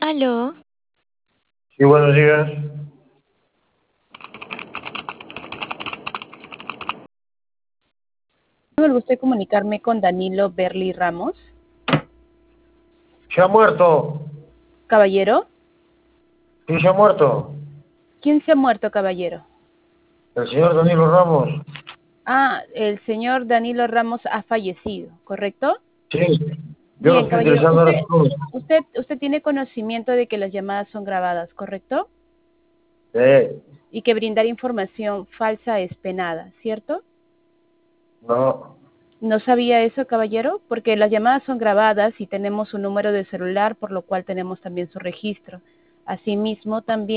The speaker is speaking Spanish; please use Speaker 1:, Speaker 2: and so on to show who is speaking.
Speaker 1: Aló,
Speaker 2: Sí, buenos días.
Speaker 3: Tengo el gusto de comunicarme con Danilo Berli Ramos.
Speaker 2: ¿Se ha muerto?
Speaker 3: Caballero,
Speaker 2: ¿Quién se ha muerto?
Speaker 3: ¿quién se ha muerto, caballero?
Speaker 2: El señor Danilo Ramos.
Speaker 3: Ah, el señor Danilo Ramos ha fallecido, ¿correcto?
Speaker 2: Sí, yo lo
Speaker 3: Bien,
Speaker 2: estoy
Speaker 3: caballero,
Speaker 2: interesando ahora.
Speaker 3: usted tiene conocimiento de que las llamadas son grabadas, ¿correcto?
Speaker 2: Sí,
Speaker 3: Y que brindar información falsa es penada, ¿cierto?
Speaker 2: no.
Speaker 3: ¿No sabía eso, caballero? Porque las llamadas son grabadas y tenemos su número de celular, por lo cual tenemos también su registro. Asimismo, también